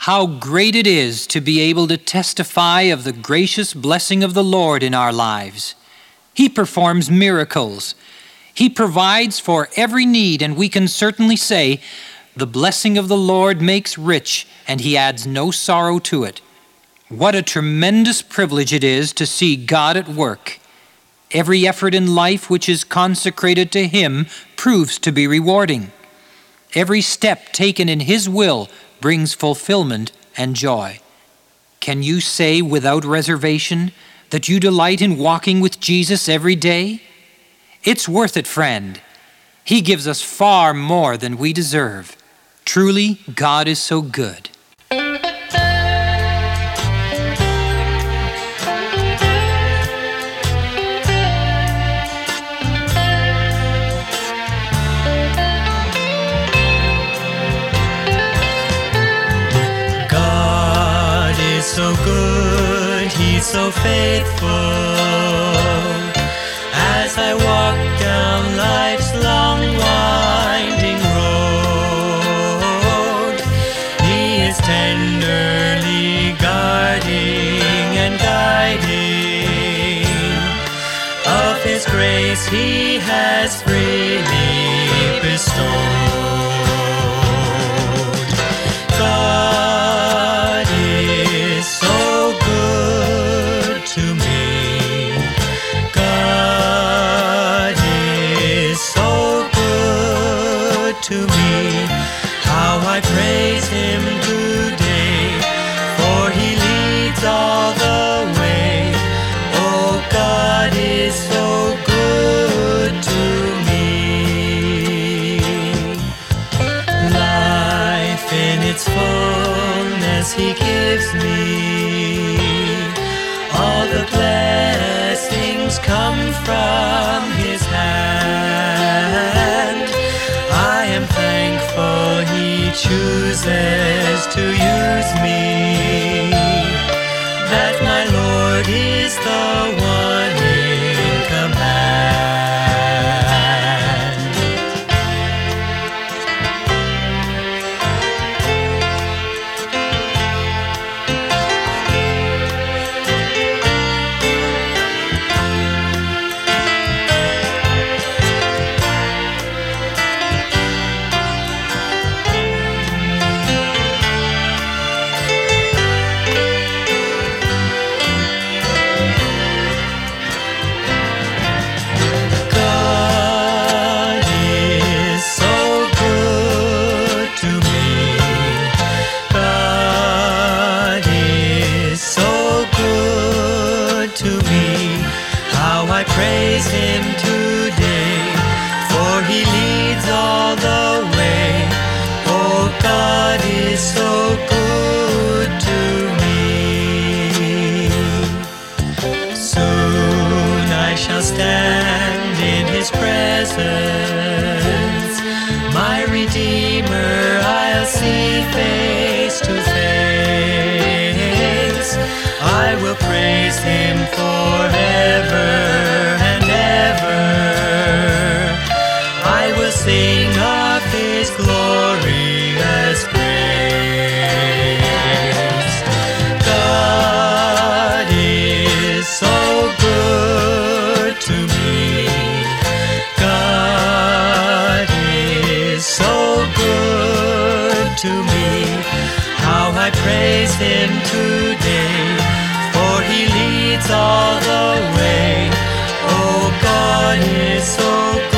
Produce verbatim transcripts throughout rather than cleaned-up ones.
How great it is to be able to testify of the gracious blessing of the Lord in our lives. He performs miracles. He provides for every need, and we can certainly say, the blessing of the Lord makes rich, and He adds no sorrow to it. What a tremendous privilege it is to see God at work. Every effort in life which is consecrated to Him proves to be rewarding. Every step taken in His will brings fulfillment and joy. Can you say without reservation that you delight in walking with Jesus every day? It's worth it, friend. He gives us far more than we deserve. Truly, God is so good. So good, He's so faithful. As I walk down life's long winding road, He is tenderly guarding and guiding. Of His grace He has freely bestowed. God is so good to me. God is so good to me. How I praise Him today, for He leads all the way. Oh, God is so good to me. Life in its fullness He gives me. All the blessings come from His hand. I am thankful He chooses to use me, that my Lord is the one in command. Praise Him today, for He leads all the way. Oh, God is so good to me. Soon I shall stand in His presence, my Redeemer I'll see face to face. I will praise Him forever. Sing of His glorious grace. God is so good to me. God is so good to me. How I praise Him today, for He leads all the way. Oh, God is so good.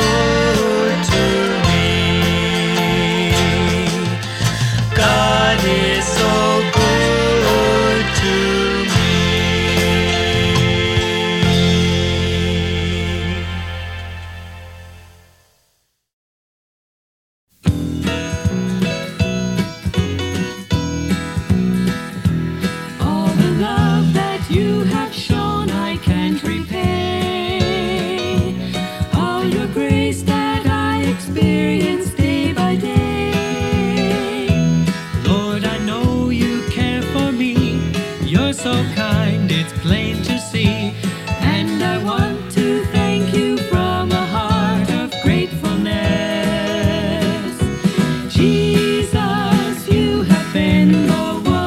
Jesus, you have been the one.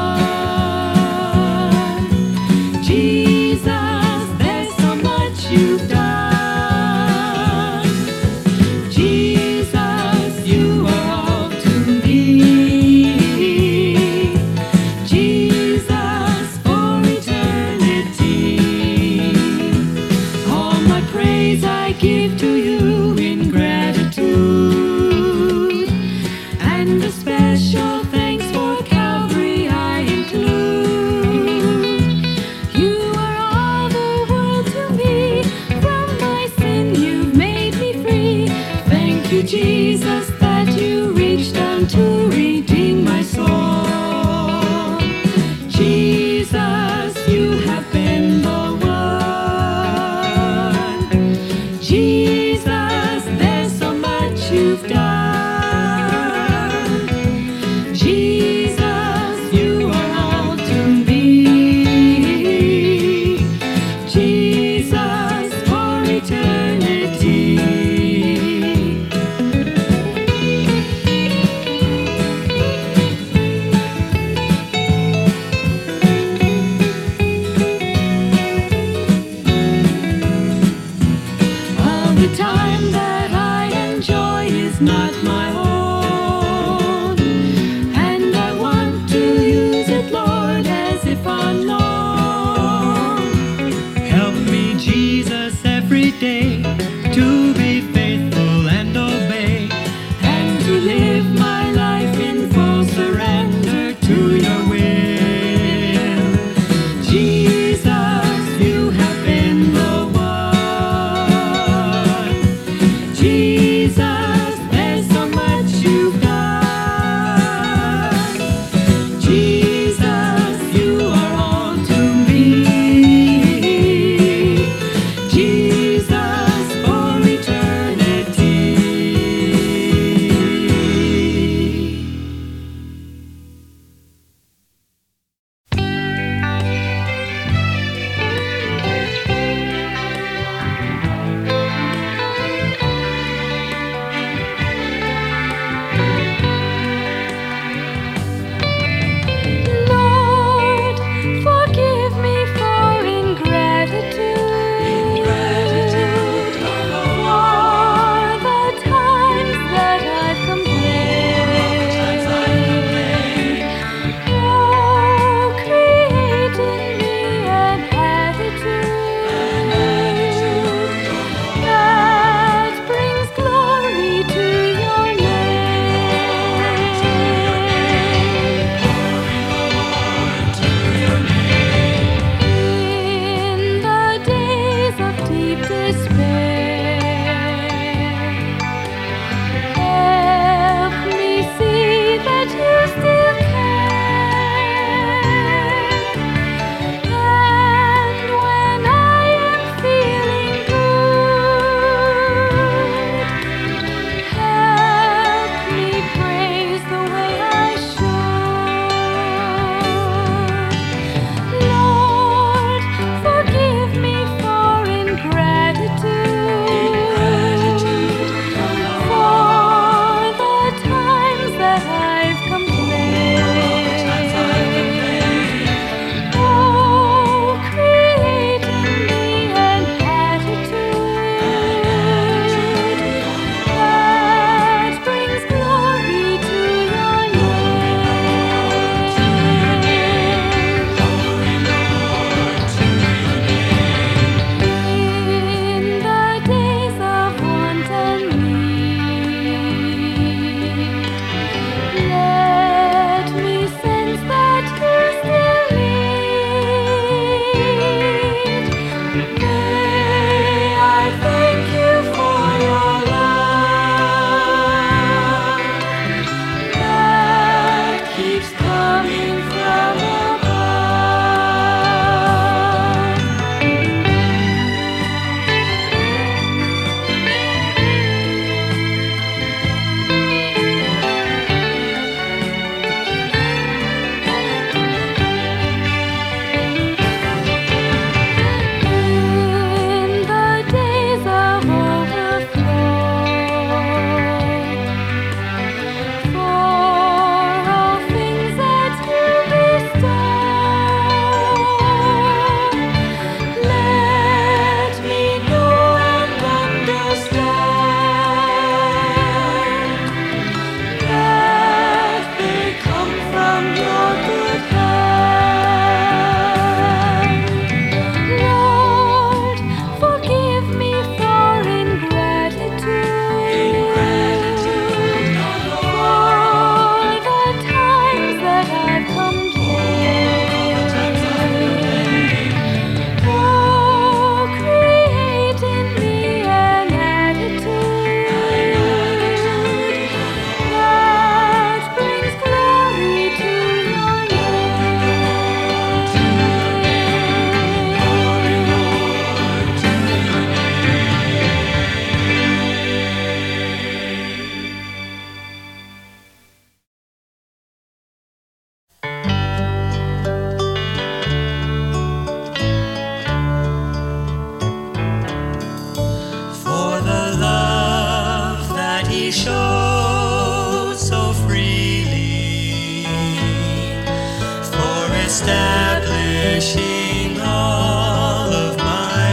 establishing all of my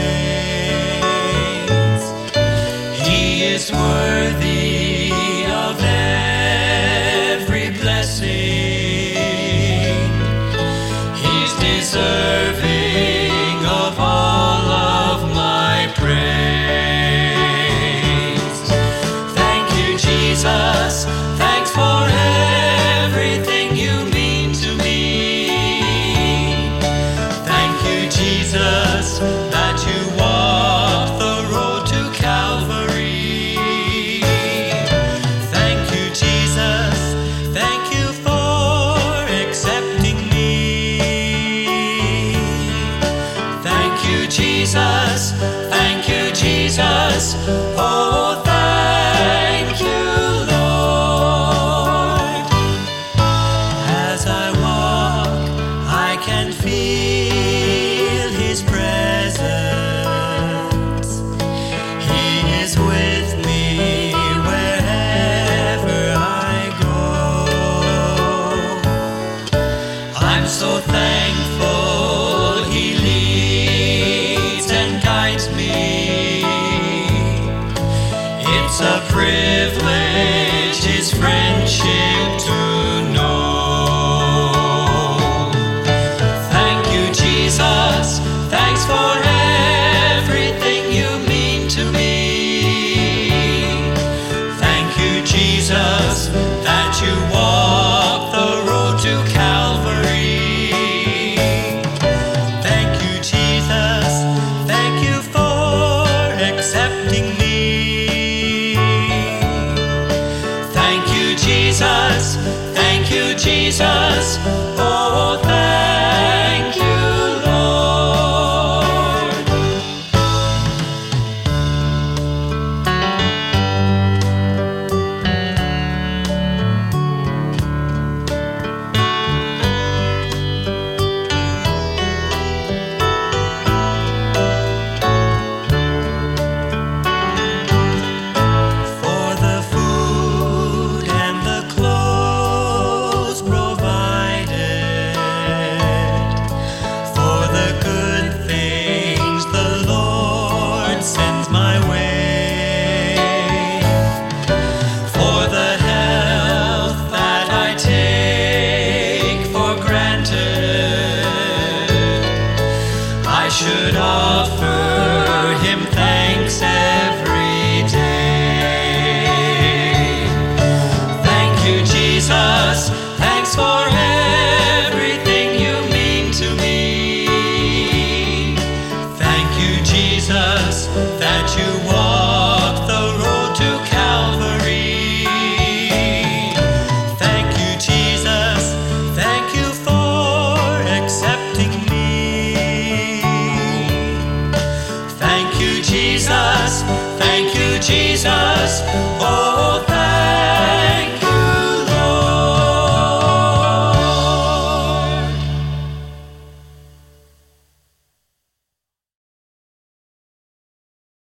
ways. He is worthy of every blessing. He's deserving of all of my praise. Thank you, Jesus. Thanks for everything you mean to me. Thank you, Jesus, that you walked the road to Calvary. Thank you, Jesus. Thank you for accepting me. Thank you, Jesus. Thank you, Jesus. Oh, thank you, Lord. As I walk, I can feel His presence. He is with me wherever I go. I'm so thankful He leads and guides me. It's a privilege His friendship to know. Thank you, Jesus. Thanks for everything you mean to me. Thank you, Jesus, that you walked the road to Calvary. Thank you, Jesus. Thank you for accepting me. Thank you, Jesus. Thank you, Jesus. Oh, thank you, Lord. For the food and the clothes provided, for the good things the Lord sends my way, for the health that I take for granted, I should offer